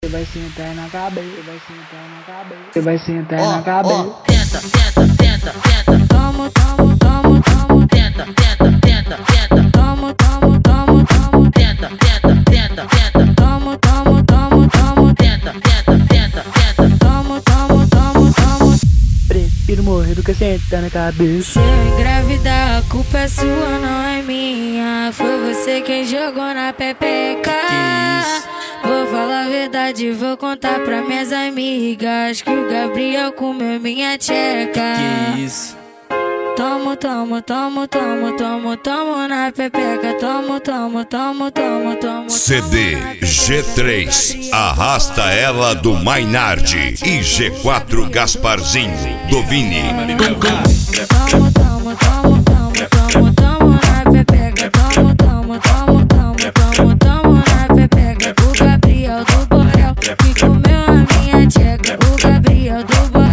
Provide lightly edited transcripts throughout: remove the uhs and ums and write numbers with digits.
Você vai sentar na cabeça, vai sentar na cabeça, você vai sentar na cabeça. Tenta, tenta, tenta, tenta. Toma, toma, toma, toma. Tenta, tenta, tenta, tenta. Toma, toma, toma, toma. Tenta, tenta, tenta, tenta. Toma, toma, toma, toma. Tenta, tenta, tenta, tenta. Toma, toma, toma, toma. Prefiro morrer do que sentar na cabeça. Se eu engravidar, a culpa é sua, não é minha. Foi você quem jogou na pepeca. Vou falar a verdade, vou contar pra minhas amigas que o Gabriel comeu minha tcheca. Que isso? Tomo, tomo, tomo, tomo, tomo, tomo na pepeca. Tomo, tomo, tomo, tomo, tomo. CD G3 Arrasta Ela do Mainardi e G4 Gasparzinho do Vini. Tomo, tomo, tomo, tomo, tomo, tomo na pepeca. Tomo, tomo, tomo, tomo, tomo, tomo na pepeca. O Gabriel do Borel que comeu a minha tcheca. O Gabriel do Borel.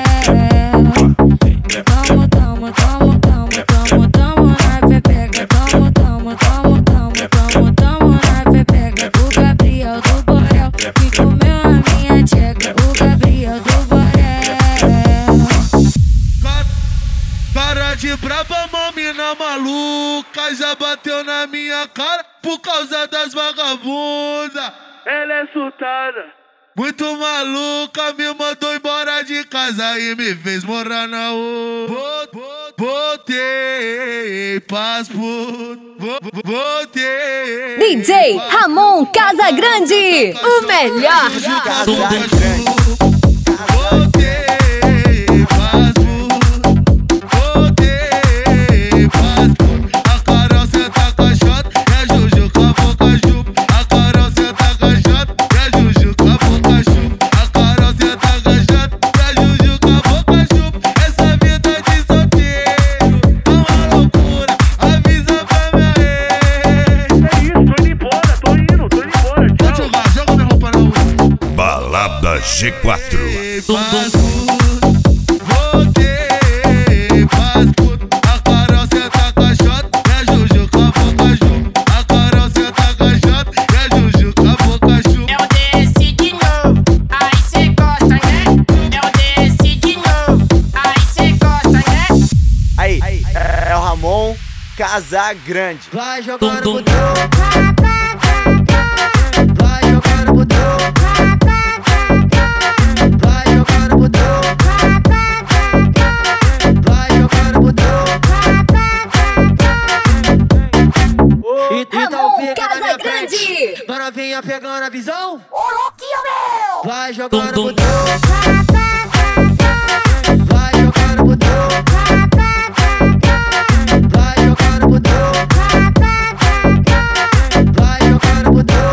Tomo, tomo, tomo, tomo, tomo, tomo na pepeca. Tomo, tomo, tomo, tomo, tomo, tomo na pepeca. O Gabriel do Borel que comeu a minha tcheca. O Gabriel do Borel. Cara de braba, mamina maluca, já bateu na minha cara por causa das vagabundas. Ela é surtada, muito maluca, me mandou embora de casa e me fez morar na rua. Voltei pras putas, voltei. DJ Ramon Casagrande, o melhor. G4. Voltei pras putas, a Carol senta com a Jota e a Juju com a boca chupa. A Carol senta com a Jota e a Juju com a boca chupa. Eu desci de novo, aí cê gosta, né? Eu desci de novo, aí cê gosta, né? Aí, é o Ramon Casagrande. Vai jogar no botão, vai jogar no botão. Ramon Casagrande. Agora venha pegando a visão. Ô louquinho meu. Vai jogar no botão. Vai jogar no botão. Vai jogar no botão. Vai jogar no botão.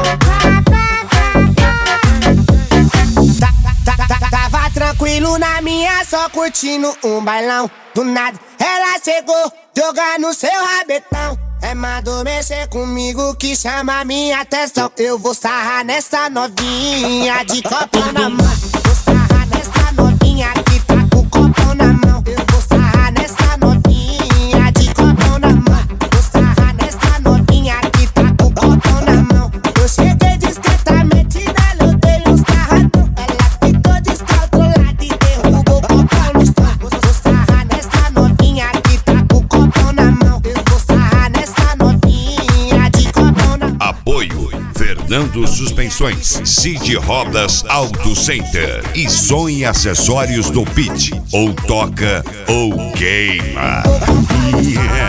Tava tranquilo na minha, só curtindo um bailão. Do nada ela chegou, jogar no seu rabetão. É mandou mexer comigo que chama minha atenção. Eu vou sarrar nessa novinha de copo na mão. Vou sarrar nessa novinha que tá com o copo na mão. Eu vou sarrar nessa novinha de copo na mão. Vou sarrar nessa novinha que tá com o copo na mão. Eu cheguei discretamente nela, eu dei uns carradão. Ela ficou descontrolada e derrubou o copo no chão. Vou sarrar nessa novinha que tá com o copo na mão. Eu vou sarrar nessa novinha de copo na mão. Apoio Fernando Suspensões, Cid Rodas Auto Center e Som e Acessórios do Pit. Ou toca ou queima. Yeah.